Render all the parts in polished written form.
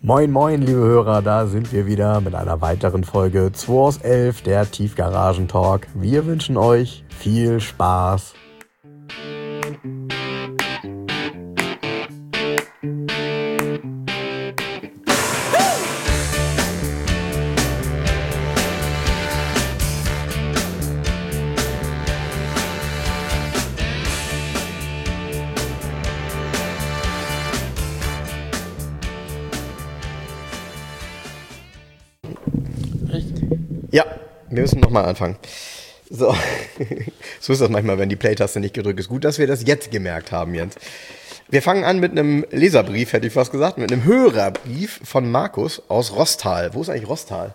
Moin moin liebe Hörer, da sind wir wieder mit einer weiteren Folge 2 aus 11, der Tiefgaragen-Talk. Wir wünschen euch viel Spaß. Ja, wir müssen nochmal anfangen. So ist das manchmal, wenn die Play-Taste nicht gedrückt ist. Gut, dass wir das jetzt gemerkt haben, Jens. Wir fangen an mit einem Leserbrief, hätte ich fast gesagt, mit einem Hörerbrief von Markus aus Rostal. Wo ist eigentlich Rostal?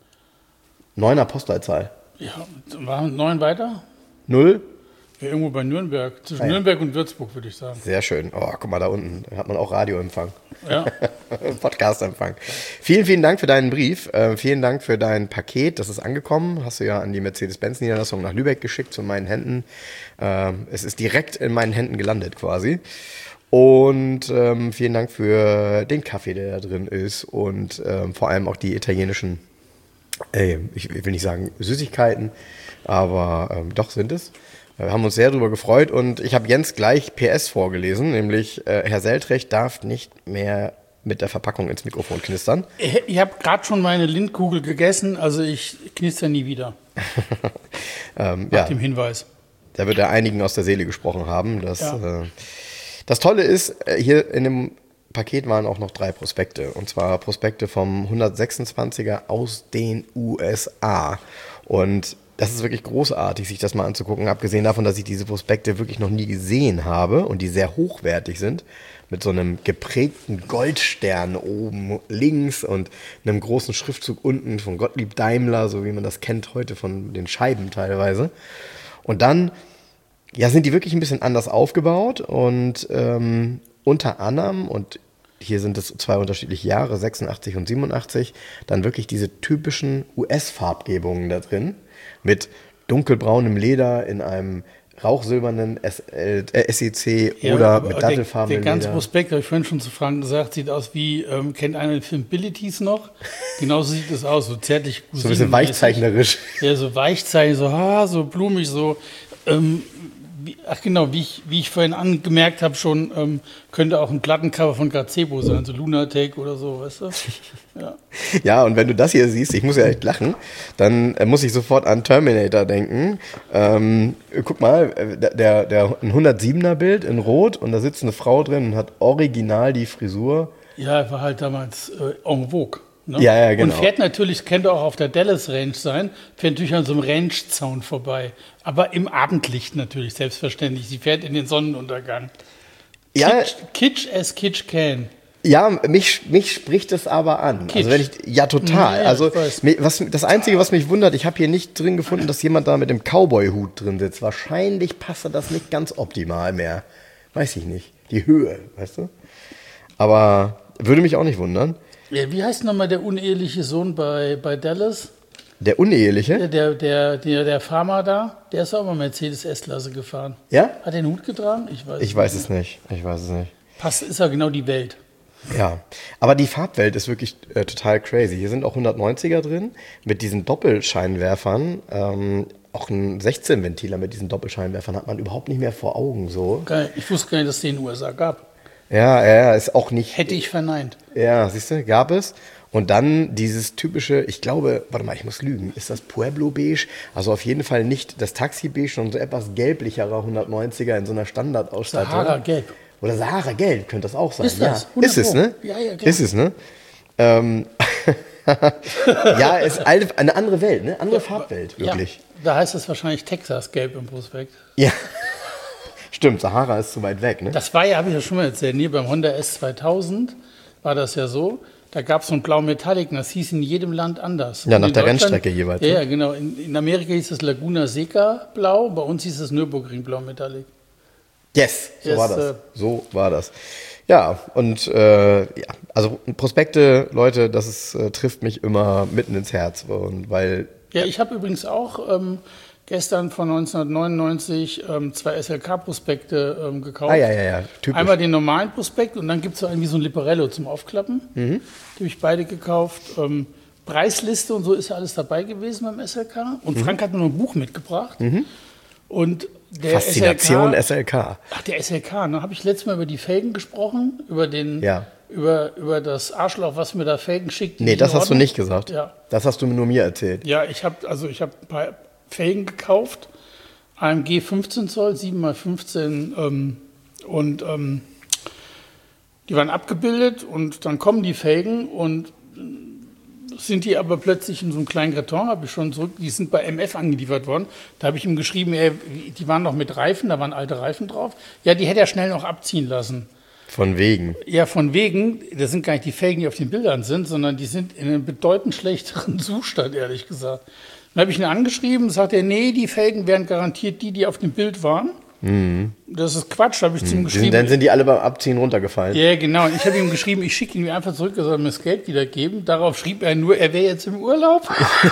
9er Postleitzahl. Ja, waren wir 9 weiter? 0? Ja, irgendwo bei Nürnberg. Zwischen Nürnberg und Würzburg, würde ich sagen. Sehr schön. Oh, guck mal, da unten hat man auch Radioempfang. Ja. Podcastempfang. Vielen, vielen Dank für deinen Brief. Vielen Dank für dein Paket. Das ist angekommen. Hast du ja an die Mercedes-Benz-Niederlassung nach Lübeck geschickt zu meinen Händen. Es ist direkt in meinen Händen gelandet quasi. Und vielen Dank für den Kaffee, der da drin ist. Und vor allem auch die italienischen, ich will nicht sagen Süßigkeiten, aber doch sind es. Wir haben uns sehr darüber gefreut und ich habe Jens gleich PS vorgelesen, nämlich Herr Seltrecht darf nicht mehr mit der Verpackung ins Mikrofon knistern. Ich habe gerade schon meine Lindkugel gegessen, also ich knister nie wieder. Nach dem Hinweis. Da wird er einigen aus der Seele gesprochen haben. Das Tolle ist, hier in dem Paket waren auch noch 3 Prospekte. Und zwar Prospekte vom 126er aus den USA. Und das ist wirklich großartig, sich das mal anzugucken. Abgesehen davon, dass ich diese Prospekte wirklich noch nie gesehen habe und die sehr hochwertig sind. Mit so einem geprägten Goldstern oben links und einem großen Schriftzug unten von Gottlieb Daimler, so wie man das kennt heute von den Scheiben teilweise. Und dann sind die wirklich ein bisschen anders aufgebaut und unter anderem, und hier sind es 2 unterschiedliche Jahre, 86 und 87, dann wirklich diese typischen US-Farbgebungen da drin. Mit dunkelbraunem Leder in einem rauchsilbernen SEC oder mit dattelfarbenem Leder. Der ganze Prospekt, habe ich vorhin schon zu Frank gesagt, sieht aus wie, kennt einer den Film Abilities noch? Genauso sieht es aus, so zärtlich. So ein bisschen weichzeichnerisch. Ja, so weichzeichner, so blumig, so. Wie ich vorhin angemerkt habe schon, könnte auch ein Plattencover von Gazebo sein, so Lunatic oder so, weißt du? Ja. Ja, und wenn du das hier siehst, ich muss ja echt lachen, dann muss ich sofort an Terminator denken. Guck mal, ein 107er Bild in Rot und da sitzt eine Frau drin und hat original die Frisur. Ja, war halt damals en vogue. Ne? Ja, genau. Und fährt natürlich, könnte auch auf der Dallas Range sein, fährt natürlich an so einem Range-Zaun vorbei. Aber im Abendlicht natürlich, selbstverständlich. Sie fährt in den Sonnenuntergang. Ja. Kitsch as Kitsch can. Ja, mich spricht es aber an. Kitsch. Also total. Ja, also das Einzige, was mich wundert, ich habe hier nicht drin gefunden, dass jemand da mit dem Cowboy-Hut drin sitzt. Wahrscheinlich passt das nicht ganz optimal mehr. Weiß ich nicht. Die Höhe, weißt du? Aber würde mich auch nicht wundern. Ja, wie heißt nochmal der uneheliche Sohn bei Dallas? Der uneheliche? Der Farmer da, der ist auch mal Mercedes S-Klasse gefahren. Ja? Hat er den Hut getragen? Ich weiß es nicht. Passt, ist ja genau die Welt. Ja, aber die Farbwelt ist wirklich total crazy. Hier sind auch 190er drin mit diesen Doppelscheinwerfern. Auch ein 16-Ventiler mit diesen Doppelscheinwerfern hat man überhaupt nicht mehr vor Augen so. Geil. Ich wusste gar nicht, dass es den in den USA gab. Ja, ist auch nicht. Hätte ich verneint. Ja, siehst du, gab es. Und dann dieses typische, ich glaube, warte mal, ich muss lügen, ist das Pueblo Beige? Also auf jeden Fall nicht das Taxi Beige, sondern so etwas gelblicherer 190er in so einer Standardausstattung. Sahara Gelb. Oder Sahara Gelb könnte das auch sein. Ist das? Ja. Ist es, ne? Ja, klar. Ist es, ne? Ja, ist eine andere Welt, ne? Andere Farbwelt, wirklich. Ja, da heißt es wahrscheinlich Texas Gelb im Prospekt. Ja. Stimmt, Sahara ist zu weit weg, ne? Das war ja, habe ich ja schon mal erzählt, hier beim Honda S2000 war das ja so, da gab es so ein Blau Metallic, das hieß in jedem Land anders. Ja, nach der Rennstrecke jeweils. Ja, genau. In Amerika hieß es Laguna Seca Blau, bei uns hieß es Nürburgring Blau Metallic. Yes, so war das. Ja, und also Prospekte, Leute, das trifft mich immer mitten ins Herz. Und weil ja, ich habe übrigens auch gestern von 1999 2 SLK-Prospekte gekauft. Ja, typisch. Einmal den normalen Prospekt und dann gibt es so irgendwie so ein Liparello zum Aufklappen. Die habe ich beide gekauft. Preisliste und so ist ja alles dabei gewesen beim SLK. Und Frank hat mir noch ein Buch mitgebracht. Und der Faszination SLK. Ach, der SLK, ne? Habe ich letztes Mal über die Felgen gesprochen, über den, über das Arschloch, was mir da Felgen schickt. Nee, das hast du nicht gesagt. Ja. Das hast du nur mir erzählt. Ja, ich habe ein paar Felgen gekauft, AMG 15 Zoll, 7x15 die waren abgebildet und dann kommen die Felgen und sind die aber plötzlich in so einem kleinen Karton, habe ich schon zurück, die sind bei MF angeliefert worden. Da habe ich ihm geschrieben, die waren noch mit Reifen, da waren alte Reifen drauf. Ja, die hätte er schnell noch abziehen lassen. Von wegen? Ja, von wegen. Das sind gar nicht die Felgen, die auf den Bildern sind, sondern die sind in einem bedeutend schlechteren Zustand, ehrlich gesagt. Dann habe ich ihn angeschrieben, sagt er, nee, die Felgen wären garantiert die auf dem Bild waren. Das ist Quatsch, habe ich zu ihm geschrieben. Dann sind die alle beim Abziehen runtergefallen. Ja, genau. Und ich habe ihm geschrieben, ich schicke ihn einfach zurück, er soll mir das Geld wiedergeben. Darauf schrieb er nur, er wäre jetzt im Urlaub.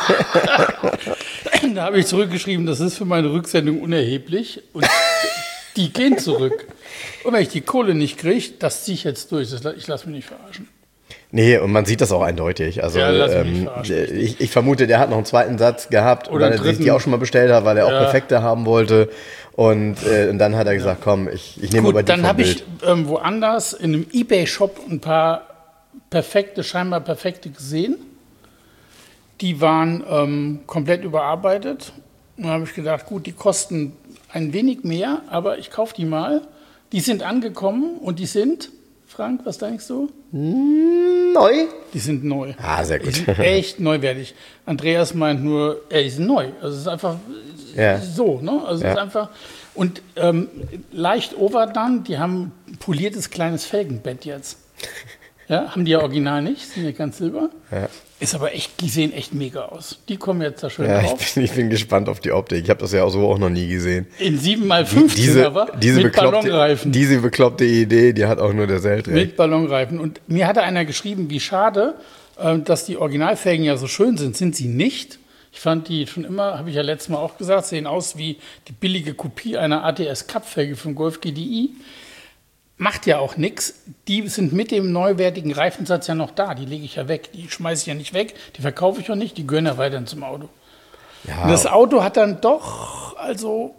Da habe ich zurückgeschrieben, das ist für meine Rücksendung unerheblich. Und die gehen zurück. Und wenn ich die Kohle nicht kriege, das ziehe ich jetzt durch. Ich lasse mich nicht verarschen. Nee, und man sieht das auch eindeutig. Also ich vermute, der hat noch einen zweiten Satz gehabt, oder weil er sich die auch schon mal bestellt hat, weil er auch perfekte haben wollte. Und dann hat er gesagt, komm, ich nehme aber die dann habe ich woanders in einem eBay-Shop ein paar scheinbar perfekte gesehen. Die waren komplett überarbeitet. Und dann habe ich gedacht, gut, die kosten ein wenig mehr, aber ich kaufe die mal. Die sind angekommen und die sind, Frank, was denkst du? Neu? Die sind neu. Ah, sehr gut. Die sind echt neuwertig. Andreas meint nur, die sind neu. Also es ist einfach so, ne? Also es ist einfach und leicht overdone. Die haben ein poliertes kleines Felgenbett jetzt. Ja, haben die ja original nicht, sind ja ganz silber. Ja. Ist aber echt, die sehen echt mega aus. Die kommen jetzt da schön drauf. Ich bin gespannt auf die Optik. Ich habe das ja auch so auch noch nie gesehen. In 7x15 aber mit Ballonreifen. Diese bekloppte Idee, die hat auch nur der Seltrecht. Mit Ballonreifen. Und mir hatte einer geschrieben, wie schade, dass die Originalfelgen ja so schön sind. Sind sie nicht. Ich fand die schon immer, habe ich ja letztes Mal auch gesagt, sehen aus wie die billige Kopie einer ATS-Cup-Felge vom Golf GDI. Macht ja auch nichts. Die sind mit dem neuwertigen Reifensatz ja noch da. Die lege ich ja weg. Die schmeiße ich ja nicht weg. Die verkaufe ich auch nicht. Die gehören ja weiterhin zum Auto. Ja. Und das Auto hat dann doch, also,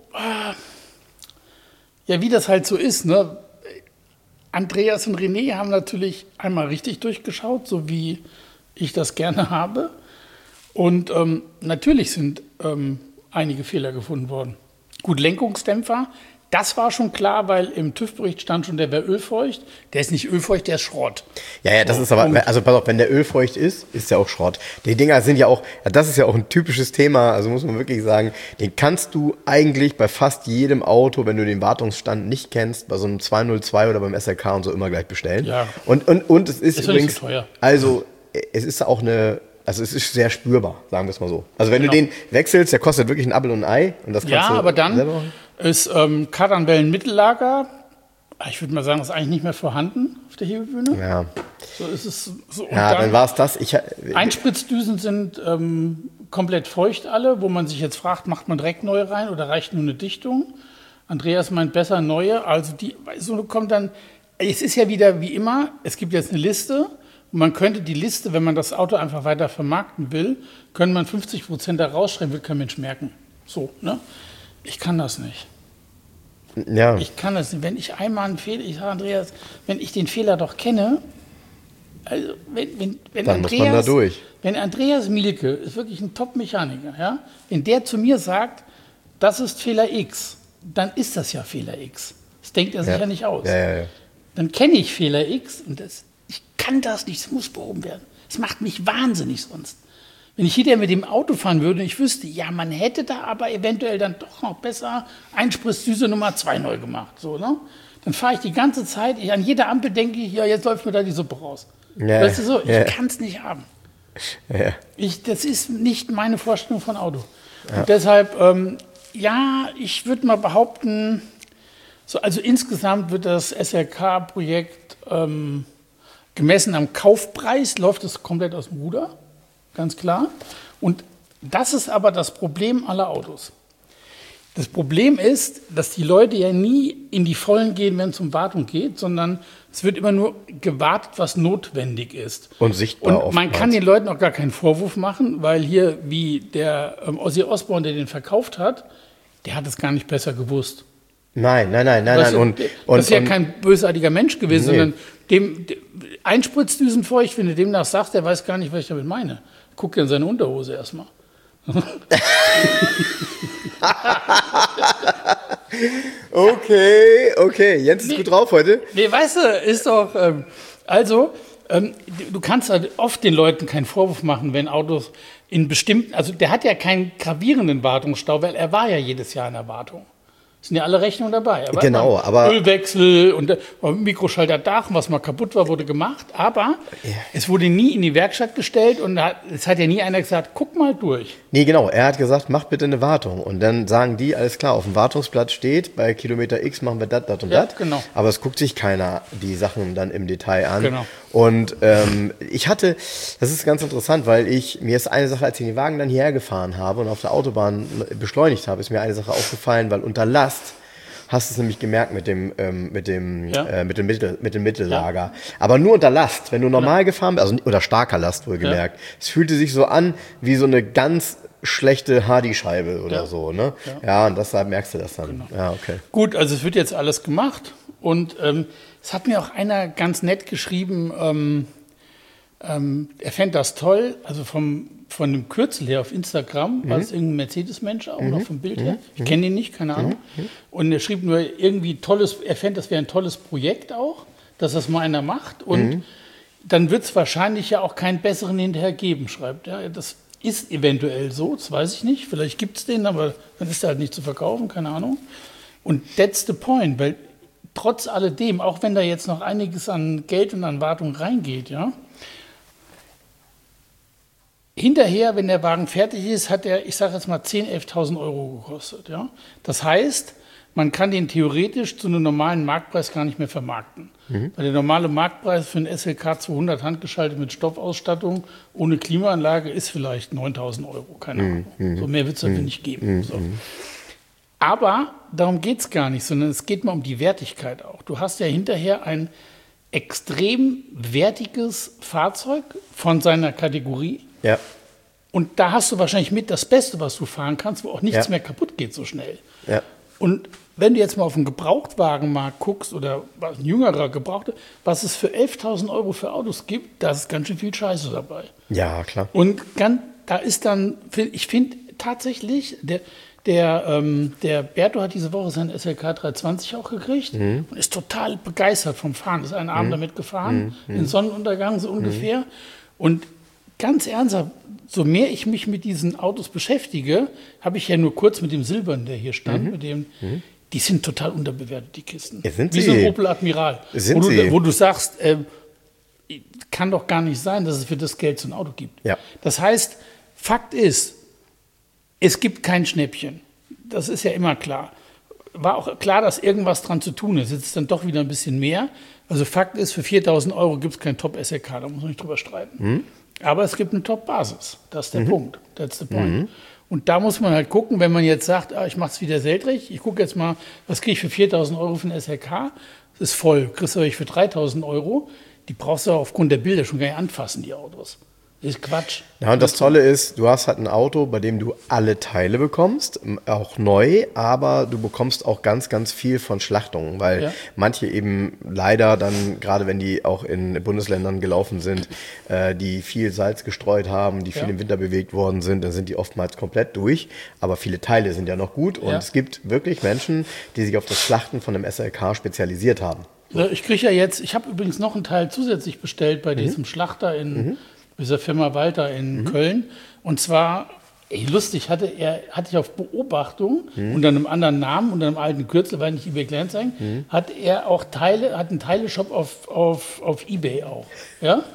ja, wie das halt so ist, ne? Andreas und René haben natürlich einmal richtig durchgeschaut, so wie ich das gerne habe. Und natürlich sind einige Fehler gefunden worden. Gut, Lenkungsdämpfer. Das war schon klar, weil im TÜV-Bericht stand schon, der wäre ölfeucht. Der ist nicht ölfeucht, der ist Schrott. Ja, das ist aber, also pass auf, wenn der ölfeucht ist der auch Schrott. Die Dinger sind ja auch, das ist ja auch ein typisches Thema, also muss man wirklich sagen, den kannst du eigentlich bei fast jedem Auto, wenn du den Wartungsstand nicht kennst, bei so einem 202 oder beim SLK und so immer gleich bestellen. Ja. Und es ist übrigens, nicht so teuer. Also es ist auch also es ist sehr spürbar, sagen wir es mal so. Also wenn du den wechselst, der kostet wirklich ein Apfel und ein Ei. Und das kannst du aber dann ist Kardanwellen-Mittellager, ich würde mal sagen, ist eigentlich nicht mehr vorhanden auf der Hebebühne. Ja. So ist es so. Ja, dann war es das. Einspritzdüsen sind komplett feucht alle, wo man sich jetzt fragt, macht man direkt neue rein oder reicht nur eine Dichtung? Andreas meint besser neue. Also so kommt dann, es ist ja wieder wie immer, es gibt jetzt eine Liste. Und man könnte die Liste, wenn man das Auto einfach weiter vermarkten will, könnte man 50% da rausschreiben, wird kein Mensch merken. So, ne? Ich kann das nicht. Ja. Ich kann das nicht. Wenn ich einmal einen Fehler, ich sage Andreas, wenn ich den Fehler doch kenne, also wenn dann Andreas, muss man da durch. Wenn Andreas Mielke ist wirklich ein Top-Mechaniker, ja, wenn der zu mir sagt, das ist Fehler X, dann ist das ja Fehler X. Das denkt er sich ja nicht aus. Ja. Dann kenne ich Fehler X und ich kann das nicht, es muss behoben werden. Es macht mich wahnsinnig sonst. Wenn ich hinterher mit dem Auto fahren würde und ich wüsste, ja, man hätte da aber eventuell dann doch noch besser Einspritzdüse Nummer 2 neu gemacht. So, ne? Dann fahre ich die ganze Zeit, an jeder Ampel denke ich, ja, jetzt läuft mir da die Suppe raus. Ja, weißt du so, ich kann es nicht haben. Ja. Das ist nicht meine Vorstellung von Auto. Ja. Und deshalb, ich würde mal behaupten, also insgesamt wird das SLK-Projekt gemessen am Kaufpreis, läuft es komplett aus dem Ruder, ganz klar. Und das ist aber das Problem aller Autos. Das Problem ist, dass die Leute ja nie in die Vollen gehen, wenn es um Wartung geht, sondern es wird immer nur gewartet, was notwendig ist. Und sichtbar. Und man kann den Leuten auch gar keinen Vorwurf machen, weil hier, wie der Ozzy Osbourne, der den verkauft hat, der hat es gar nicht besser gewusst. Nein. Das ist ja kein bösartitiger Mensch gewesen, Nee. sondern dem Einspritzdüsenfeucht, wenn du dem nach sagst, der weiß gar nicht, was ich damit meine. Guck dir in seine Unterhose erstmal. Okay. Jens ist gut drauf heute. Nee, weißt du, ist doch, du kannst halt oft den Leuten keinen Vorwurf machen, wenn Autos in bestimmten, also der hat ja keinen gravierenden Wartungsstau, weil er war ja jedes Jahr in der Wartung. Sind ja alle Rechnungen dabei. Aber Genau, aber Ölwechsel und Mikroschalter Dach, was mal kaputt war, wurde gemacht. Aber es wurde nie in die Werkstatt gestellt und es hat ja nie einer gesagt, guck mal durch. nee, genau. Er hat gesagt, mach bitte eine Wartung. Und dann sagen die, alles klar, auf dem Wartungsblatt steht, bei Kilometer X machen wir das und Ja, das. genau. Aber es guckt sich keiner die Sachen dann im Detail an. Genau. Und das ist ganz interessant, weil mir ist eine Sache, als ich den Wagen dann hierher gefahren habe und auf der Autobahn beschleunigt habe, ist mir eine Sache aufgefallen, weil unter Last hast du es nämlich gemerkt mit dem Mittellager. Ja. Aber nur unter Last. Wenn du normal gefahren bist, also oder starker Last wohlgemerkt, es fühlte sich so an wie so eine ganz schlechte Hardy-Scheibe oder so. Ne? Ja, und deshalb merkst du das dann. Genau. Ja, okay. Gut, also es wird jetzt alles gemacht und es hat mir auch einer ganz nett geschrieben, er fände das toll, also von dem Kürzel her auf Instagram, war es irgendein Mercedes-Mensch auch, oder vom Bild her, ich kenne ihn nicht, keine Ahnung, und er schrieb nur irgendwie er fände, das wäre ein tolles Projekt auch, dass das mal einer macht und dann wird es wahrscheinlich ja auch keinen besseren hinterher geben, schreibt er. Das ist eventuell so, das weiß ich nicht, vielleicht gibt es den, aber dann ist er halt nicht zu verkaufen, keine Ahnung. Und that's the point, weil trotz alledem, auch wenn da jetzt noch einiges an Geld und an Wartung reingeht, ja, hinterher, wenn der Wagen fertig ist, hat er, ich sage jetzt mal, 10.000, 11.000 Euro gekostet. Ja? Das heißt, man kann den theoretisch zu einem normalen Marktpreis gar nicht mehr vermarkten. Weil der normale Marktpreis für einen SLK 200 handgeschaltet mit Stoffausstattung ohne Klimaanlage ist vielleicht 9.000 Euro, keine Ahnung. So mehr wird es dafür nicht geben. So. Aber darum geht es gar nicht, sondern es geht mal um die Wertigkeit auch. Du hast ja hinterher ein extrem wertiges Fahrzeug von seiner Kategorie. Ja. Und da hast du wahrscheinlich mit das Beste, was du fahren kannst, wo auch nichts mehr kaputt geht so schnell. Ja. Und wenn du jetzt mal auf den Gebrauchtwagenmarkt guckst oder ein jüngerer Gebrauchter, was es für 11.000 Euro für Autos gibt, da ist ganz schön viel Scheiße dabei. Ja, klar. Und da ist dann, ich finde tatsächlich, der Berto hat diese Woche seinen SLK 320 auch gekriegt und ist total begeistert vom Fahren. Ist einen Abend damit gefahren, in Sonnenuntergang so ungefähr. Und ganz ernsthaft, so mehr ich mich mit diesen Autos beschäftige, habe ich ja nur kurz mit dem Silbernen, der hier stand, die sind total unterbewertet, die Kisten. Ja, sind wie sie. so ein Opel Admiral. Sind sie. Wo du sagst, kann doch gar nicht sein, dass es für das Geld so ein Auto gibt. Ja. Das heißt, Fakt ist, es gibt kein Schnäppchen. Das ist ja immer klar. War auch klar, dass irgendwas dran zu tun ist. Jetzt ist dann doch wieder ein bisschen mehr. Also Fakt ist, für 4.000 Euro gibt es kein Top-SLK, da muss man nicht drüber streiten. Aber es gibt eine Top-Basis. Das ist der Punkt. That's the point. Und da muss man halt gucken, wenn man jetzt sagt, ich mache es wieder selterig, ich gucke jetzt mal, was kriege ich für 4.000 Euro für einen SLK? Das ist voll. Kriegst du euch für 3.000 Euro. Die brauchst du aufgrund der Bilder schon gar nicht anfassen, die Autos. Das ist Quatsch. Ja, und das Tolle ist, du hast halt ein Auto, bei dem du alle Teile bekommst, auch neu, aber du bekommst auch ganz, ganz viel von Schlachtungen, weil manche eben leider dann, gerade wenn die auch in Bundesländern gelaufen sind, die viel Salz gestreut haben, die viel im Winter bewegt worden sind, dann sind die oftmals komplett durch, aber viele Teile sind ja noch gut und es gibt wirklich Menschen, die sich auf das Schlachten von einem SLK spezialisiert haben. Ich kriege ja jetzt, ich habe übrigens noch einen Teil zusätzlich bestellt bei diesem Schlachter in dieser Firma Walter in Köln. Und zwar, lustig, hatte ich auf Beobachtung unter einem anderen Namen, unter einem alten Kürzel, weil nicht eBay Kleinanzeigen, hat er auch einen Teileshop auf eBay auch. Ja?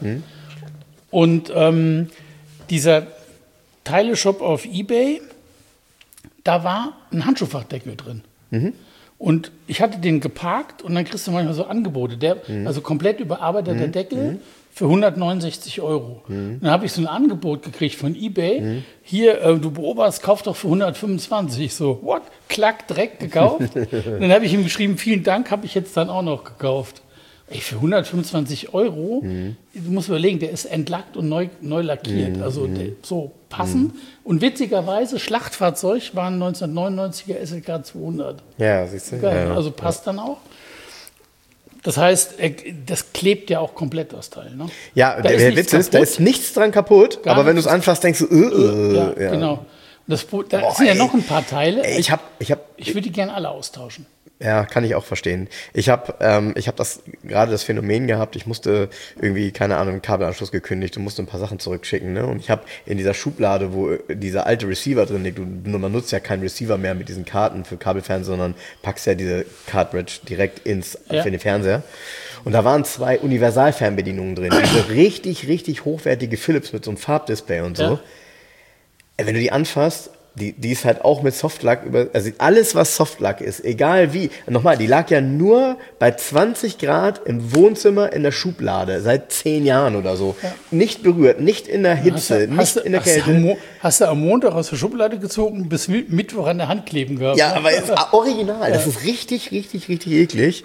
Und dieser Teileshop auf eBay, da war ein Handschuhfachdeckel drin. Und ich hatte den geparkt und dann kriegst du manchmal so Angebote. Also komplett überarbeiteter Deckel für 169 €. Dann habe ich so ein Angebot gekriegt von eBay. Hier, du beobachtest, kauf doch für 125. Ich so, what? Klack, direkt gekauft. Dann habe ich ihm geschrieben, vielen Dank, habe ich jetzt dann auch noch gekauft. Ey, für 125 €, du musst überlegen, der ist entlackt und neu lackiert. Also so passend. Und witzigerweise, Schlachtfahrzeug waren 1999er SLK 200. Ja, siehst du. Geil, Ja. also passt dann auch. Das heißt, das klebt ja auch komplett, das Teil. Ne? Ja, Da ist der nichts Witz ist, da kaputt. ist nichts dran kaputt, Gar aber wenn du es nichts. anfasst, denkst du, Ja, ja. genau. Da sind ja noch ein paar Teile. Ey, ich würde die gerne alle austauschen. Ja, kann ich auch verstehen. Ich hab gerade das Phänomen gehabt, ich musste irgendwie, keine Ahnung, einen Kabelanschluss gekündigt und musste ein paar Sachen zurückschicken. Ne? Und ich habe in dieser Schublade, wo dieser alte Receiver drin liegt, man nutzt ja keinen Receiver mehr mit diesen Karten für Kabelfernsehen, sondern packst ja diese Cartridge direkt für den Fernseher. Und da waren 2 Universalfernbedienungen drin. Diese richtig hochwertige Philips mit so einem Farbdisplay und so. Ja. Wenn du die anfasst, die ist halt auch mit Softlack also alles, was Softlack ist, egal wie. Nochmal, die lag ja nur bei 20 Grad im Wohnzimmer in der Schublade, seit 10 Jahren oder so. Ja. Nicht berührt, nicht in der Hitze, nicht in der Kälte. Hast du am Montag aus der Schublade gezogen, bis Mittwoch an der Hand kleben gehabt? Ja, aber ist original. Das ist richtig eklig.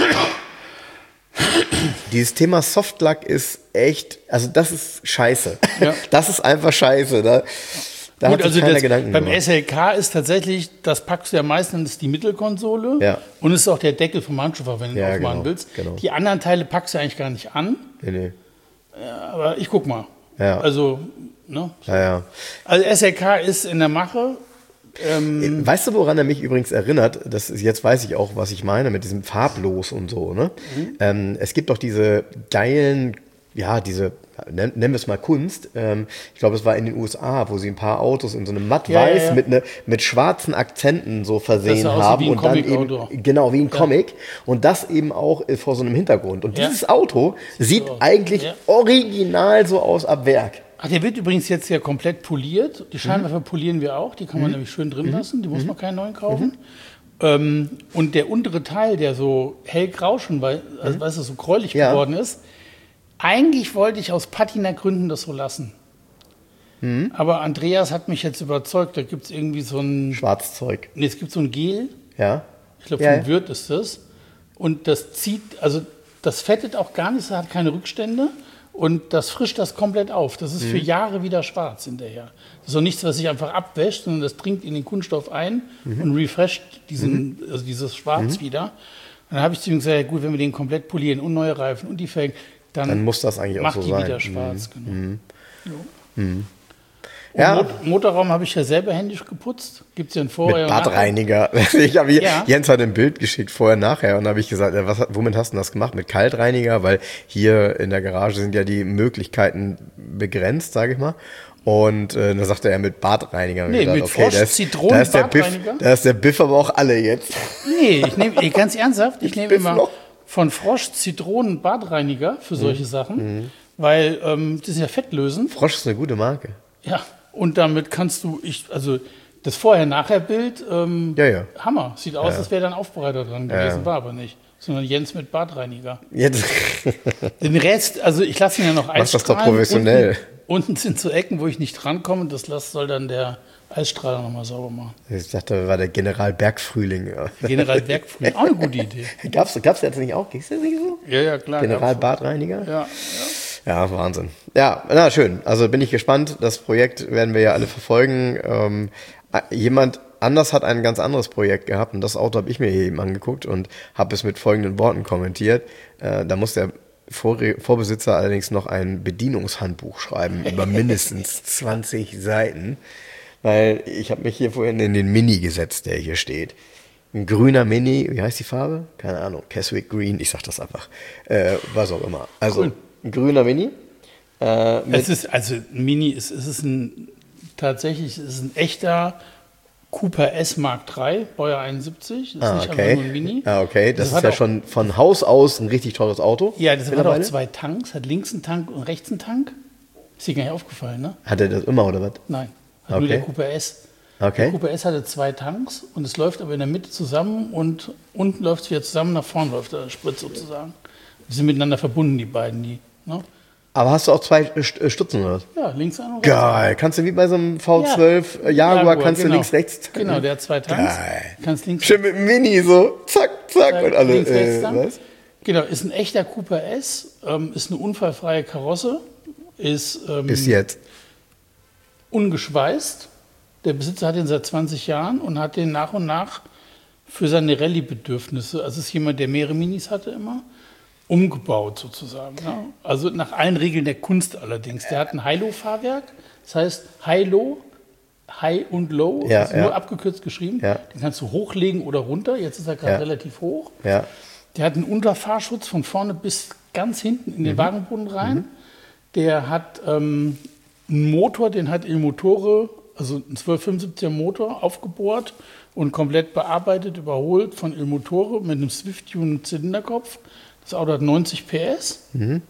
Dieses Thema Softlack ist echt, also das ist scheiße. Ja. Das ist einfach scheiße. Da Gut, hat sich keiner Gedanken beim gemacht. SLK ist tatsächlich, das packst du ja meistens die Mittelkonsole und es ist auch der Deckel vom Handschuhfach, wenn du ihn aufmachen willst. Genau. Die anderen Teile packst du eigentlich gar nicht an. Nee. Ja, aber ich guck mal. Ja. Also, ne? Ja. Also SLK ist in der Mache. Weißt du, woran er mich übrigens erinnert? Jetzt weiß ich auch, was ich meine mit diesem Farblos und so. Ne? Es gibt doch diese geilen, nennen wir es mal Kunst. Ich glaube, es war in den USA, wo sie ein paar Autos in so einem matt-weiß mit schwarzen Akzenten so versehen haben. Wie ein und dann eben, genau, wie ein Comic. Und das eben auch vor so einem Hintergrund. Und dieses Auto sieht eigentlich original so aus ab Werk. Ach, der wird übrigens jetzt ja komplett poliert. Die Scheinwerfer polieren wir auch. Die kann man nämlich schön drin lassen. Die muss man keinen neuen kaufen. Und der untere Teil, der so hellgrau schon, weißt du, so gräulich geworden ist, eigentlich wollte ich aus Patinagründen das so lassen. Aber Andreas hat mich jetzt überzeugt. Da gibt es irgendwie so ein... Schwarzzeug. Nee, es gibt so ein Gel. Ja. Ich glaube, von Würth ist das. Und das zieht, also das fettet auch gar nicht, das hat keine Rückstände. Und das frischt das komplett auf. Das ist für Jahre wieder schwarz hinterher. Das ist auch nichts, was sich einfach abwäscht, sondern das dringt in den Kunststoff ein und refresht dieses Schwarz wieder. Und dann habe ich zu ihm gesagt, ja, gut, wenn wir den komplett polieren und neue Reifen und die Felgen, dann muss das eigentlich auch so sein. Macht die wieder schwarz, genau. Ja. Motorraum habe ich ja selber händisch geputzt. Gibt es ja ein Vorher- und Badreiniger. Jens hat ein Bild geschickt, vorher, nachher. Und da habe ich gesagt, womit hast du das gemacht? Mit Kaltreiniger? Weil hier in der Garage sind ja die Möglichkeiten begrenzt, sage ich mal. Und da sagte er mit Badreiniger. Nee, mit Frosch-Zitronen-Badreiniger. Da ist der Biff aber auch alle jetzt. Nee, ich nehme ganz ernsthaft, ich nehme immer von Frosch-Zitronen-Badreiniger für solche Sachen. Weil das ist ja fettlösend. Frosch ist eine gute Marke. Ja. Und damit kannst du, das Vorher-Nachher-Bild, Hammer. Sieht aus, als wäre da ein Aufbereiter dran gewesen, war aber nicht. Sondern Jens mit Badreiniger. Den Rest, also ich lasse ihn ja noch Mach das doch professionell. Unten sind so Ecken, wo ich nicht drankomme und das soll dann der Eisstrahler nochmal sauber machen. Ich dachte, das war der General Bergfrühling. General Bergfrühling, auch eine gute Idee. Gab's jetzt nicht auch? Ging's das nicht so? Ja, klar. General Badreiniger? Ja. Ja, Wahnsinn. Ja, na schön. Also bin ich gespannt. Das Projekt werden wir ja alle verfolgen. Jemand anders hat ein ganz anderes Projekt gehabt und das Auto habe ich mir hier eben angeguckt und habe es mit folgenden Worten kommentiert. Da muss der Vorbesitzer allerdings noch ein Bedienungshandbuch schreiben über mindestens 20 Seiten, weil ich habe mich hier vorhin in den Mini gesetzt, der hier steht. Ein grüner Mini, wie heißt die Farbe? Keine Ahnung, Keswick Green, ich sag das einfach. Was auch immer. Also Grün. Ein grüner Mini. Mini tatsächlich ist ein echter Cooper S Mark III, Baujahr 71. Das ist nicht einfach nur ein Mini. Okay, das ist ja schon von Haus aus ein richtig teures Auto. Ja, das hat auch 2 Tanks, hat links einen Tank und rechts einen Tank. Ist dir gar nicht aufgefallen, ne? Hat er das immer oder was? Nein, hat nur der Cooper S. Okay. Der Cooper S hatte 2 Tanks und es läuft aber in der Mitte zusammen und unten läuft es wieder zusammen, nach vorne läuft der Sprit sozusagen. Die sind miteinander verbunden, die beiden. Ne? Aber hast du auch 2 Stutzen oder was? Ja, links an und Geil. Kannst du wie bei so einem V12 Jaguar, kannst du links, rechts. Genau, der hat 2 Tanks. Geil. Kannst links, schön mit dem Mini so, zack, zack und alle. links, rechts dann. Was? Genau, ist ein echter Cooper S, ist eine unfallfreie Karosse, ist Bis jetzt. ungeschweißt. Der Besitzer hat den seit 20 Jahren und hat den nach und nach für seine Rallye-Bedürfnisse, also ist jemand, der mehrere Minis hatte immer, umgebaut sozusagen. Ja. Also nach allen Regeln der Kunst allerdings. Der hat ein High-Low-Fahrwerk, das heißt High-Low, High und Low, Ja, also nur abgekürzt geschrieben. Ja. Den kannst du hochlegen oder runter, jetzt ist er gerade relativ hoch. Ja. Der hat einen Unterfahrschutz von vorne bis ganz hinten in den Wagenboden rein. Der hat einen Motor, den hat Il Motore, also ein 1275er Motor, aufgebohrt und komplett bearbeitet, überholt von Il Motore mit einem Swift-Tune-Zylinderkopf. Das Auto hat 90 PS.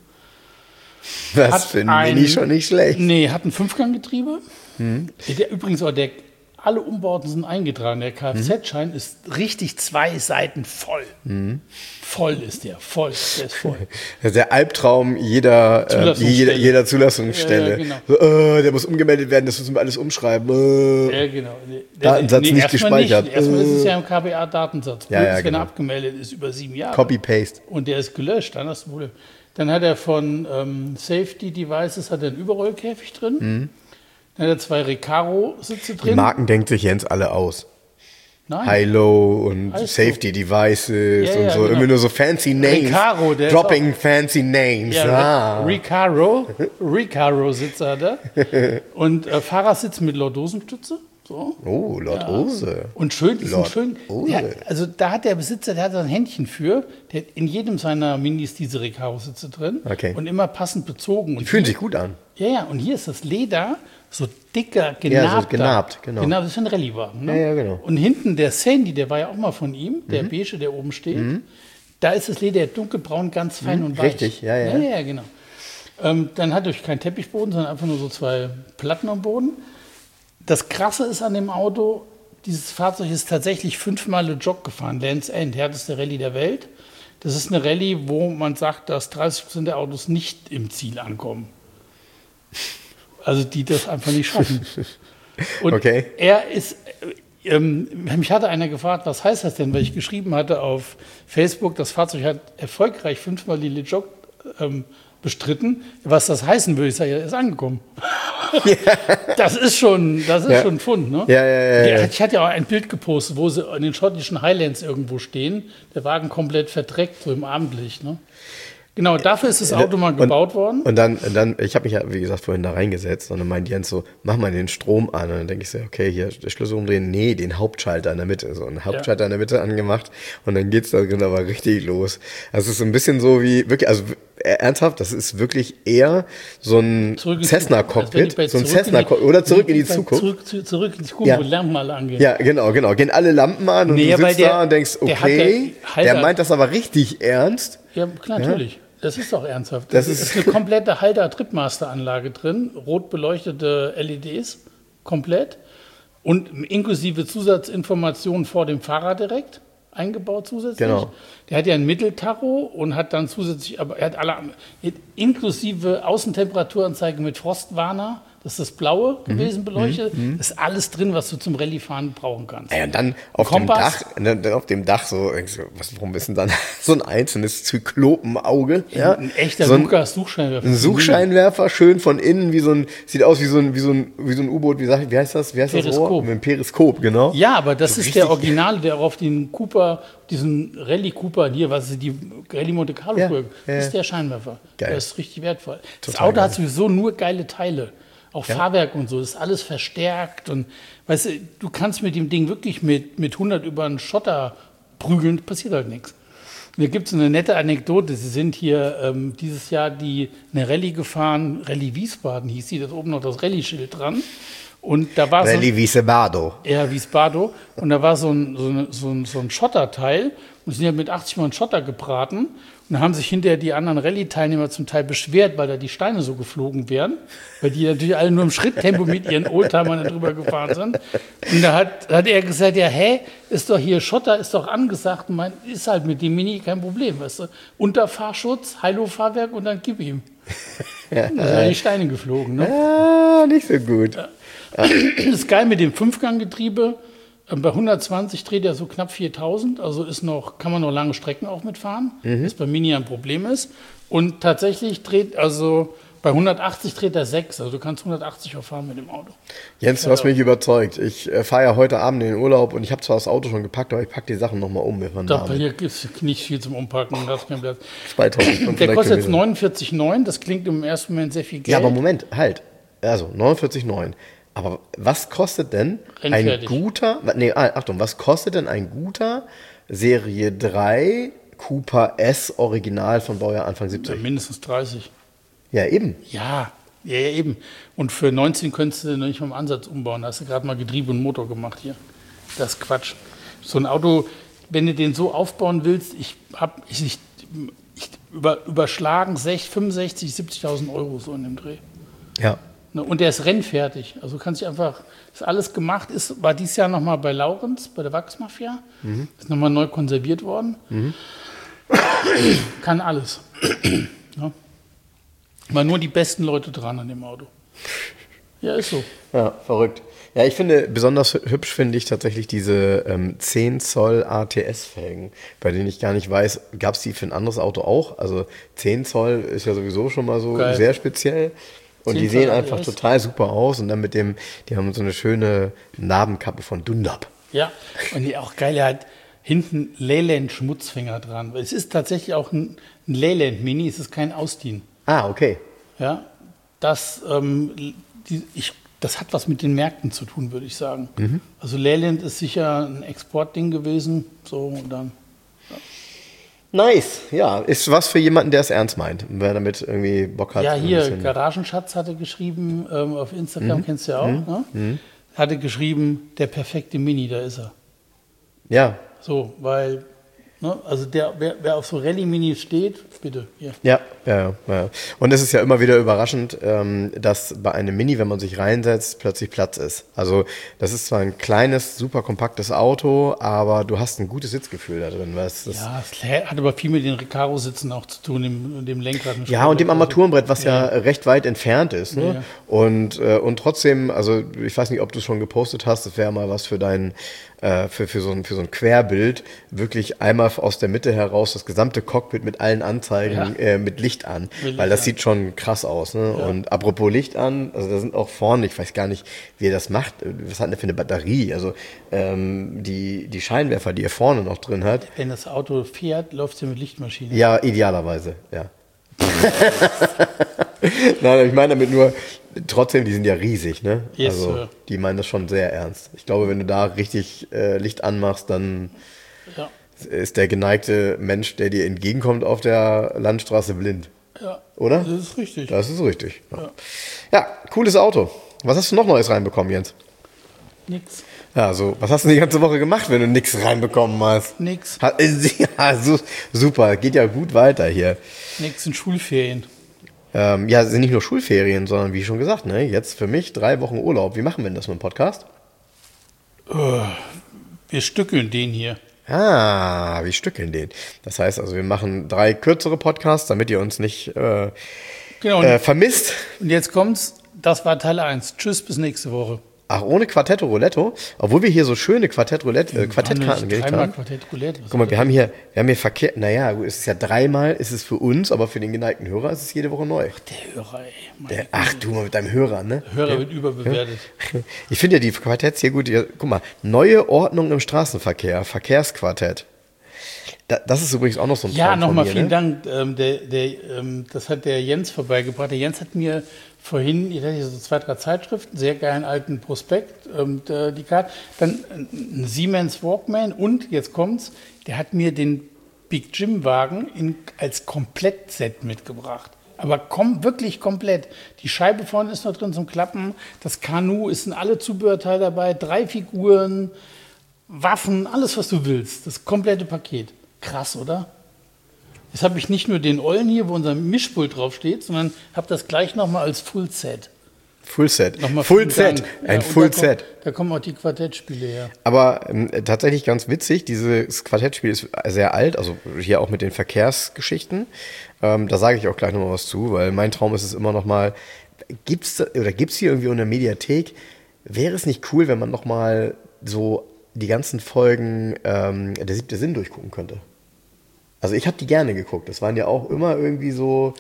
Das finde ich schon nicht schlecht. Nee, hat ein Fünfganggetriebe. Der, übrigens auch alle Umbauten sind eingetragen. Der Kfz-Schein ist richtig 2 Seiten voll. Voll ist der, voll. Der ist voll. Das ist der Albtraum jeder Zulassungsstelle. Ja, genau. So, der muss umgemeldet werden, das müssen wir alles umschreiben. Ja, genau. Datensatz nicht erstmal gespeichert. Nicht. Erstmal ist es ja im KBA-Datensatz. Ja, Wenn genau. er abgemeldet ist, über 7 Jahre. Copy-Paste. Und der ist gelöscht, dann hast du Problem. Dann hat er von Safety Devices hat er einen Überrollkäfig drin. Dann hat er 2 Recaro-Sitze Die drin. Marken denkt sich Jens alle aus. Nein. High-Low und Alles Safety Devices Ja, und ja, so. genau. Immer nur so fancy Names. Recaro, der ist Dropping fancy names. Ja, Recaro-Sitze hat er. Und Fahrersitz mit Lordosenstütze. So. Oh, Lord Ose. Und schön, die sind Lord schön. Ose. Ja, also da hat der Besitzer, der hat ein Händchen für. Der hat in jedem seiner Minis diese Recaro-Sitze drin. Okay. Und immer passend bezogen. Die fühlen sich gut an. Ja, und hier ist das Leder so dicker, genabter. Ja, so genabt, genau. Genau, das ist ein Rallye-Wagen. Ne? Ja, genau. Und hinten der Sandy, der war ja auch mal von ihm, der beige, der oben steht. Da ist das Leder dunkelbraun, ganz fein und weich. Richtig, ja. Ja, genau. Dann hat er keinen Teppichboden, sondern einfach nur so 2 Platten am Boden. Das Krasse ist an dem Auto, dieses Fahrzeug ist tatsächlich 5-mal Le Jog gefahren, Land's End, härteste Rallye der Welt. Das ist eine Rallye, wo man sagt, dass 30% der Autos nicht im Ziel ankommen. Also die das einfach nicht schaffen. Und Okay. er ist, mich hatte einer gefragt, was heißt das denn, weil ich geschrieben hatte auf Facebook, das Fahrzeug hat erfolgreich 5-mal die Le Jog bestritten. Was das heißen würde, ich sage, er ist angekommen. Das ist schon ein Fund, ne? Ja. Ich hatte ja auch ein Bild gepostet, wo sie in den schottischen Highlands irgendwo stehen, der Wagen komplett verdreckt, so im Abendlicht, ne? Genau, dafür ist das Auto mal gebaut worden. Und dann, ich habe mich ja, wie gesagt, vorhin da reingesetzt und dann meint Jens so, mach mal den Strom an. Und dann denke ich so, okay, hier, der Schlüssel umdrehen, nee, den Hauptschalter in der Mitte. So einen Hauptschalter in der Mitte angemacht und dann geht's da drin aber richtig los. Also es ist so ein bisschen so wie, wirklich, also ernsthaft, das ist wirklich eher so ein Cessna-Cockpit, so ein Cessna-Cockpit oder zurück in die Zukunft. Zurück in die Zukunft, wo die Lampen alle angehen. Ja, genau. Gehen alle Lampen an und du sitzt da und denkst, okay, der meint das aber richtig ernst. Ja, klar, natürlich. Das ist doch ernsthaft. Das ist eine komplette Halter-Tripmaster-Anlage drin, rot beleuchtete LEDs, komplett. Und inklusive Zusatzinformationen vor dem Fahrer direkt eingebaut zusätzlich. Genau. Der hat ja ein Mitteltacho und hat dann zusätzlich, aber er hat inklusive Außentemperaturanzeige mit Frostwarner, das ist das Blaue gewesen, beleuchtet. Das ist alles drin, was du zum Rallye-Fahren brauchen kannst. Ja, und dann auf dem Dach so, warum ist denn dann so ein einzelnes Zyklopenauge? Ja? Ein echter so Lukas-Suchscheinwerfer. Ein Suchscheinwerfer, schön von innen, sieht aus wie so ein U-Boot, wie heißt das? Wie heißt das Rohr? Mit einem Periskop, genau. Ja, aber das ist der Originale, der auch auf den Cooper, diesen Rallye Cooper hier, was ist die Rallye Monte Carlo Folge, das ist der Scheinwerfer. Geil. Der ist richtig wertvoll. Das Total Auto geil. hat sowieso nur geile Teile. Auch Fahrwerk und so, das ist alles verstärkt. Und weißt du kannst mit dem Ding wirklich mit 100 über einen Schotter prügeln, passiert halt nichts. Hier gibt es eine nette Anekdote. Sie sind hier dieses Jahr eine Rallye gefahren, Rallye Wiesbaden hieß sie, da ist oben noch das Rallye-Schild dran. Und da war Rallye Wiesbaden. Ja, Wiesbaden. Und da war so ein Schotterteil. Und sind ja mit 80 Mal Schotter gebraten. Und da haben sich hinterher die anderen Rallye-Teilnehmer zum Teil beschwert, weil da die Steine so geflogen wären. Weil die natürlich alle nur im Schritttempo mit ihren Oldtimern drüber gefahren sind. Und da hat er gesagt, ja, ist doch hier Schotter, ist doch angesagt. Und ist halt mit dem Mini kein Problem, weißt du. Unterfahrschutz, High-Low-Fahrwerk und dann gib ihm. Da sind ja die Steine geflogen, ne? Ah, nicht so gut. Das ist geil mit dem Fünfganggetriebe. Bei 120 dreht er so knapp 4000, also kann man noch lange Strecken auch mitfahren, was bei Mini ein Problem ist. Und tatsächlich bei 180 dreht er 6, also du kannst 180 auch fahren mit dem Auto. Jens, du hast mich überzeugt. Ich fahre ja heute Abend in den Urlaub und ich habe zwar das Auto schon gepackt, aber ich packe die Sachen nochmal um. Hier gibt es nicht viel zum Umpacken, da ist kein Platz. 2005 Der kostet jetzt 49,9, das klingt im ersten Moment sehr viel Geld. Ja, aber Moment, halt. Also 49,9. Aber was kostet denn was kostet denn ein guter Serie 3 Cooper S Original von Baujahr Anfang 70? Ja, mindestens 30. Ja, eben. Ja, eben. Und für 19 könntest du noch nicht mal im Ansatz umbauen. Da hast du gerade mal Getriebe und Motor gemacht hier. Das ist Quatsch. So ein Auto, wenn du den so aufbauen willst, überschlagen 65.000, 70.000 Euro so in dem Dreh. Ja. Und der ist rennfertig. Also kannst du einfach, ist alles gemacht, war dieses Jahr nochmal bei Laurenz, bei der Wachsmafia. Ist nochmal neu konserviert worden. Kann alles. Ja. War nur die besten Leute dran an dem Auto. Ja, ist so. Ja, verrückt. Ja, ich finde, besonders hübsch finde ich tatsächlich diese 10 Zoll ATS-Felgen, bei denen ich gar nicht weiß, gab es die für ein anderes Auto auch? Also 10 Zoll ist ja sowieso schon mal so geil. Sehr speziell. Und die sehen einfach total super aus. Und dann die haben so eine schöne Narbenkappe von Dunlop. Ja, und die auch geil, er hat hinten Leyland-Schmutzfänger dran. Es ist tatsächlich auch ein Leyland-Mini, es ist kein Austin. Ah, okay. Ja, das hat was mit den Märkten zu tun, würde ich sagen. Also Leyland ist sicher ein Exportding gewesen. So, und dann. Ja. Nice, ja, ist was für jemanden, der es ernst meint, wer damit irgendwie Bock hat. Ja, hier, Garagenschatz hatte geschrieben, auf Instagram, kennst du ja auch, ne? Hatte geschrieben, der perfekte Mini, da ist er. Ja. So, weil, ne, also wer auf so Rallye-Minis steht, bitte, hier. Ja. Und es ist ja immer wieder überraschend, dass bei einem Mini, wenn man sich reinsetzt, plötzlich Platz ist. Also das ist zwar ein kleines, super kompaktes Auto, aber du hast ein gutes Sitzgefühl da drin. Es hat aber viel mit den Recaro-Sitzen auch zu tun, dem Lenkrad. Ja, und dem Armaturenbrett, was ja recht weit entfernt ist. Ne? Ja. Und trotzdem, also ich weiß nicht, ob du es schon gepostet hast, das wäre mal was für für so ein Querbild, wirklich einmal aus der Mitte heraus das gesamte Cockpit mit allen Anzeigen mit Licht an, weil das sieht schon krass aus. Ne? Ja. Und apropos Licht an, also da sind auch vorne, ich weiß gar nicht, wie er das macht, was hat er für eine Batterie, also die Scheinwerfer, die er vorne noch drin hat. Wenn das Auto fährt, läuft es ja mit Lichtmaschine. Ja, idealerweise, ja. Nein, ich meine damit nur, trotzdem, die sind ja riesig, ne? Yes, also die meinen das schon sehr ernst. Ich glaube, wenn du da richtig Licht anmachst, dann ist der geneigte Mensch, der dir entgegenkommt auf der Landstraße, blind. Ja. Oder? Das ist richtig. Das ist richtig. Ja, cooles Auto. Was hast du noch Neues reinbekommen, Jens? Nix. Ja, so, was hast du die ganze Woche gemacht, wenn du nichts reinbekommen hast? Nix. Ja, super, geht ja gut weiter hier. Nix in Schulferien. Ja, sind nicht nur Schulferien, sondern wie schon gesagt, ne, jetzt für mich 3 Wochen Urlaub. Wie machen wir denn das mit dem Podcast? Wir stückeln den hier. Ah, wir stückeln den. Das heißt also, wir machen 3 kürzere Podcasts, damit ihr uns nicht vermisst. Und jetzt kommt's, das war Teil 1. Tschüss, bis nächste Woche. Ach, ohne Quartetto Roulette? Obwohl wir hier so schöne Quartettkarten gelegt haben. Quartett Roulette. Guck mal, wir haben hier Verkehr. Naja, es ist ja 3-mal, ist es für uns, aber für den geneigten Hörer ist es jede Woche neu. Ach, der Hörer, ey. Du mal mit deinem Hörer, ne? Der Hörer wird überbewertet. Ich finde ja die Quartetts hier gut. Guck mal, neue Ordnung im Straßenverkehr, Verkehrsquartett. Das ist übrigens auch noch so ein Traum Ja, nochmal von mir, vielen Dank. Das hat der Jens vorbeigebracht. Der Jens hat mir vorhin, ich hatte so 2, 3 Zeitschriften, sehr geilen alten Prospekt, die Karte, dann ein Siemens Walkman und, jetzt kommt's, der hat mir den Big Jim Wagen als Komplettset mitgebracht. Aber wirklich komplett. Die Scheibe vorne ist noch drin zum Klappen, das Kanu, es sind alle Zubehörteile dabei, 3 Figuren, Waffen, alles was du willst, das komplette Paket. Krass, oder? Jetzt habe ich nicht nur den Ollen hier, wo unser Mischpult draufsteht, sondern habe das gleich nochmal als Full-Set. Full Set. Nochmal Full vielen Set. Dank. Ein Ja, Full da Set. Da kommen auch die Quartettspiele her. Aber tatsächlich ganz witzig, dieses Quartettspiel ist sehr alt, also hier auch mit den Verkehrsgeschichten. Da sage ich auch gleich nochmal was zu, weil mein Traum ist es immer noch mal, gibt's hier irgendwie in der Mediathek, wäre es nicht cool, wenn man noch mal so die ganzen Folgen der 7. Sinn durchgucken könnte? Also ich habe die gerne geguckt, das waren ja auch immer irgendwie so...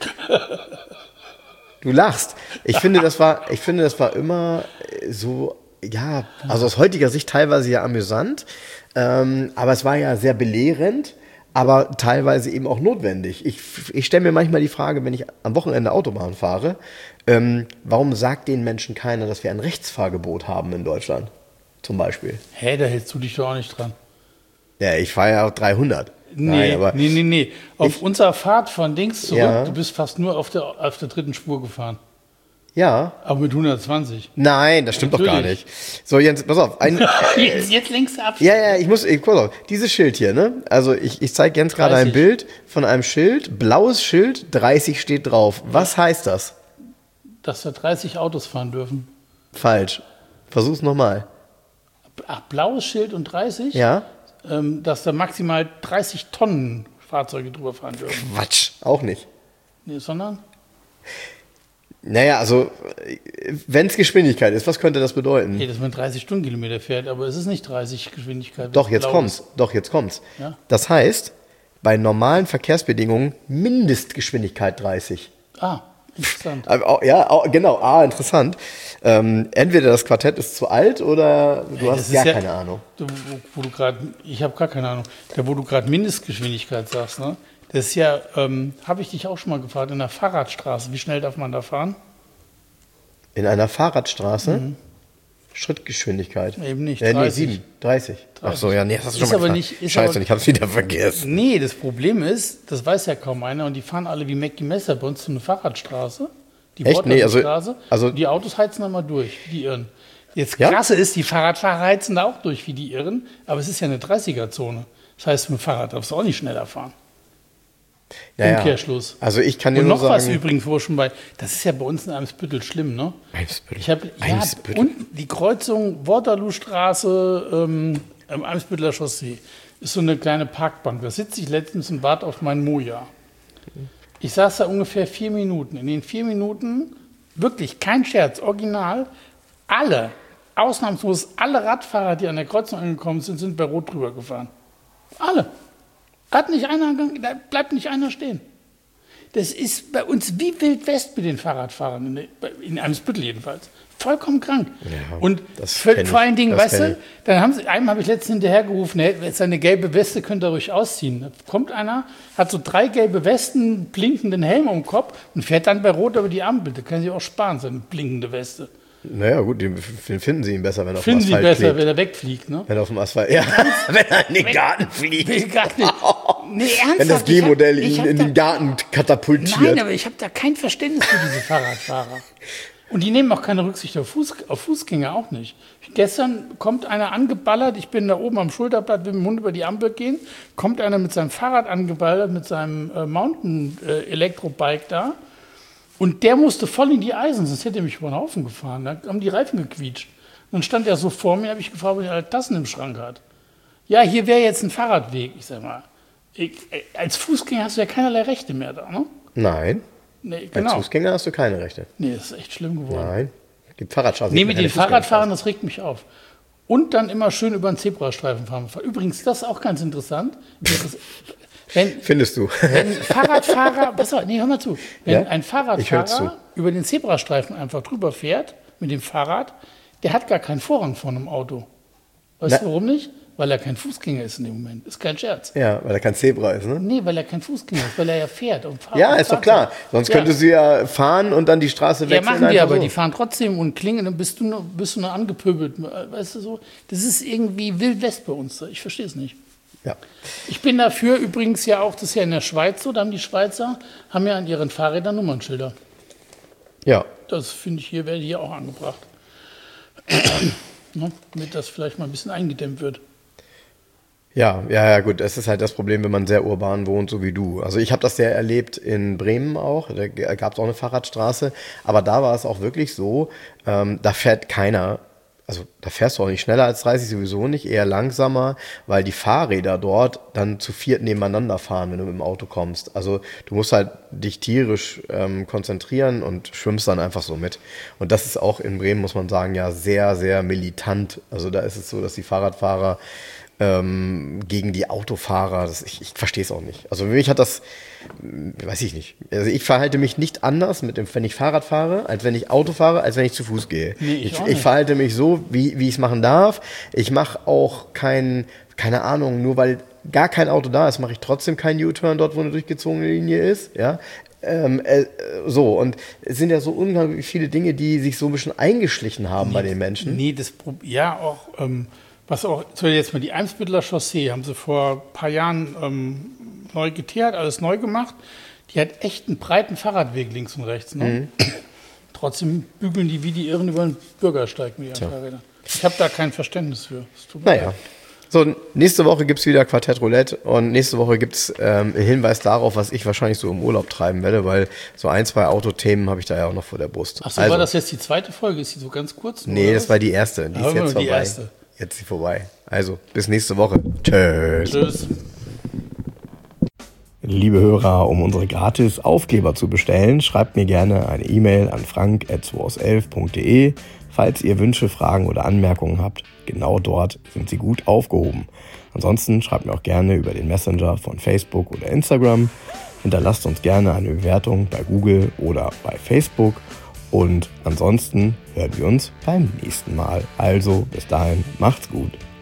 Du lachst. Ich finde, das war immer so, ja, also aus heutiger Sicht teilweise ja amüsant, aber es war ja sehr belehrend, aber teilweise eben auch notwendig. Ich stelle mir manchmal die Frage, wenn ich am Wochenende Autobahn fahre, warum sagt den Menschen keiner, dass wir ein Rechtsfahrgebot haben in Deutschland? Zum Beispiel. Hä, da hältst du dich doch auch nicht dran. Ja, ich fahre ja auch 300. Nee, Nein, nee. Auf unserer Fahrt von Dings zurück, Ja. du bist fast nur auf der dritten Spur gefahren. Ja. Aber mit 120. Nein, das stimmt doch gar Natürlich. nicht. So, Jens, pass auf. Jetzt lenkst du ab. Ja, pass auf. Dieses Schild hier, ne? Also ich zeige Jens gerade ein 30. Bild von einem Schild, blaues Schild, 30 steht drauf. Was heißt das? Dass da 30 Autos fahren dürfen. Falsch. Versuch's nochmal. Ach, blaues Schild und 30? Ja? Dass da maximal 30 Tonnen Fahrzeuge drüber fahren dürfen. Quatsch. Auch nicht. Nee, sondern? Naja, also, wenn es Geschwindigkeit ist, was könnte das bedeuten? Nee, dass man 30 Stundenkilometer fährt, aber es ist nicht 30 Geschwindigkeit. Doch, jetzt blau kommt's. ist. Doch, jetzt kommt's. Ja? Das heißt, bei normalen Verkehrsbedingungen Mindestgeschwindigkeit 30. Ah, interessant. Genau, interessant. Entweder das Quartett ist zu alt oder du hast das gar ist ja- keine Ahnung. Ich habe gar keine Ahnung. Da, wo du gerade Mindestgeschwindigkeit sagst, ne? Das ist ja, habe ich dich auch schon mal gefragt, in der Fahrradstraße, wie schnell darf man da fahren? In einer Fahrradstraße? Schrittgeschwindigkeit. Eben nicht, Nee, 30. 30. Ach so, ja, nee, das hast du Ist schon mal aber gefragt. nicht- ist Scheiße, aber- ich hab's wieder vergessen. Nee, das Problem ist, das weiß ja kaum einer und die fahren alle wie Mackie Messer bei uns zu einer Fahrradstraße. Die Echt? Nee, Wortlautstraße. also- Die Autos heizen da mal durch, wie die Irren. Jetzt Ja? Krasse ist, die Fahrradfahrer heizen da auch durch, wie die Irren, aber es ist ja eine 30er-Zone. Das heißt, mit dem Fahrrad darfst du auch nicht schneller fahren. Naja, Umkehrschluss. Also ich kann dir Und nur noch was sagen... übrigens, wo schon bei, das ist ja bei uns in Eimsbüttel schlimm, ne? Eimsbüttel. Ich habe Eimsbüttel. unten die Kreuzung Waterloostraße am Eimsbütteler Chaussee ist so eine kleine Parkbank. Da sitze ich letztens und warte auf meinen Moja. Ich saß da ungefähr 4 Minuten. In den 4 Minuten, wirklich kein Scherz, original, ausnahmslos alle Radfahrer, die an der Kreuzung angekommen sind, sind bei Rot drüber gefahren. Alle. Da bleibt nicht einer stehen. Das ist bei uns wie Wild West mit den Fahrradfahrern, in Eimsbüttel jedenfalls. Vollkommen krank. Ja, und das vor kenn ich, allen Dingen, das weißt kenn du, einem habe ich letztens hinterhergerufen, seine gelbe Weste könnt ihr ruhig ausziehen. Da kommt einer, hat so 3 gelbe Westen, blinkenden Helm um den Kopf und fährt dann bei Rot über die Ampel. Da kann sich auch sparen, seine blinkende Weste. Naja, gut, finden sie ihn besser, wenn er auf dem Finden Sie Asphalt besser, klebt. wenn er wegfliegt, ne? Wenn er auf dem Asphalt... Ja, wenn er in den Garten fliegt. Will gar nicht. Nee, ernsthaft. Wenn das ich hab- G-Modell ich ihn hab in da- den Garten katapultiert. Nein, aber ich habe da kein Verständnis für diese Fahrradfahrer. Und die nehmen auch keine Rücksicht auf Fußgänger, auch nicht. Gestern kommt einer angeballert, ich bin da oben am Schulterblatt, will mit dem Hund über die Ampel gehen, kommt einer mit seinem Fahrrad angeballert, mit seinem Mountain-Elektrobike da. Und der musste voll in die Eisen, sonst hätte er mich über den Haufen gefahren. Da haben die Reifen gequietscht. Und dann stand er so vor mir, habe ich gefragt, ob er alle Tassen im Schrank hat. Ja, hier wäre jetzt ein Fahrradweg. Ich sag mal, als Fußgänger hast du ja keinerlei Rechte mehr da, ne? Nein, Nee, als genau. Fußgänger hast du keine Rechte. Nee, das ist echt schlimm geworden. Nein, es gibt Fahrradstraßen. Nee, mit den keine Fahrradfahrern, das regt mich auf. Und dann immer schön über den Zebrastreifen fahren. Übrigens, das ist auch ganz interessant. Findest du? Wenn ein Fahrradfahrer, pass auf, nee, hör mal zu. Wenn Ja? ein Ich hör zu. Fahrradfahrer über den Zebrastreifen einfach drüber fährt, mit dem Fahrrad, der hat gar keinen Vorrang vor einem Auto. Weißt du warum nicht? Weil er kein Fußgänger ist in dem Moment. Ist kein Scherz. Ja, weil er kein Zebra ist, ne? Nee, weil er kein Fußgänger ist, weil er ja fährt. Und Ja, ist doch klar. Sonst Ja. könnte sie ja fahren und dann die Straße Ja, wechseln. machen die einfach aber, so. die fahren trotzdem und klingen, dann bist du nur angepöbelt. Weißt du so? Das ist irgendwie Wild West bei uns. Ich verstehe es nicht. Ja. Ich bin dafür übrigens ja auch, das ist ja in der Schweiz so, da haben die Schweizer, haben ja an ihren Fahrrädern Nummernschilder. Ja. Das finde ich hier, werde hier auch angebracht. Ne? Damit das vielleicht mal ein bisschen eingedämmt wird. Ja, gut. Das ist halt das Problem, wenn man sehr urban wohnt, so wie du. Also ich habe das sehr erlebt in Bremen auch. Da gab es auch eine Fahrradstraße. Aber da war es auch wirklich so, da fährt keiner. Also da fährst du auch nicht schneller als 30, sowieso nicht, eher langsamer, weil die Fahrräder dort dann zu viert nebeneinander fahren, wenn du mit dem Auto kommst. Also du musst halt dich tierisch konzentrieren und schwimmst dann einfach so mit. Und das ist auch in Bremen, muss man sagen, ja sehr, sehr militant. Also da ist es so, dass die Fahrradfahrer gegen die Autofahrer, ich verstehe es auch nicht. Also für mich hat das, weiß ich nicht. Also ich verhalte mich nicht anders, wenn ich Fahrrad fahre, als wenn ich Auto fahre, als wenn ich zu Fuß gehe. Nee, ich verhalte mich so, wie ich es machen darf. Ich mache auch keine Ahnung, nur weil gar kein Auto da ist, mache ich trotzdem keinen U-Turn dort, wo eine durchgezogene Linie ist. Ja. So, und es sind ja so unglaublich viele Dinge, die sich so ein bisschen eingeschlichen haben bei den Menschen. Nee, was auch, so jetzt mal die Eimsbütteler Chaussee, haben sie vor ein paar Jahren neu geteert, alles neu gemacht. Die hat echt einen breiten Fahrradweg links und rechts. Ne? Mhm. Trotzdem bügeln die wie die Irren über den Bürgersteig mit ihren Fahrrädern. Ich habe da kein Verständnis für. Naja. So, nächste Woche gibt es wieder Quartett Roulette und nächste Woche gibt es einen Hinweis darauf, was ich wahrscheinlich so im Urlaub treiben werde, weil so 1, 2 Autothemen habe ich da ja auch noch vor der Brust. Ach so, war das jetzt die zweite Folge? Ist die so ganz kurz? Nee, das war die erste. Die ist jetzt vorbei. Jetzt ist sie vorbei. Also, bis nächste Woche. Tschüss. Liebe Hörer, um unsere gratis Aufkleber zu bestellen, schreibt mir gerne eine E-Mail an frank@2aus11.de. Falls ihr Wünsche, Fragen oder Anmerkungen habt, genau dort sind sie gut aufgehoben. Ansonsten schreibt mir auch gerne über den Messenger von Facebook oder Instagram. Hinterlasst uns gerne eine Bewertung bei Google oder bei Facebook. Und ansonsten hören wir uns beim nächsten Mal. Also bis dahin, macht's gut.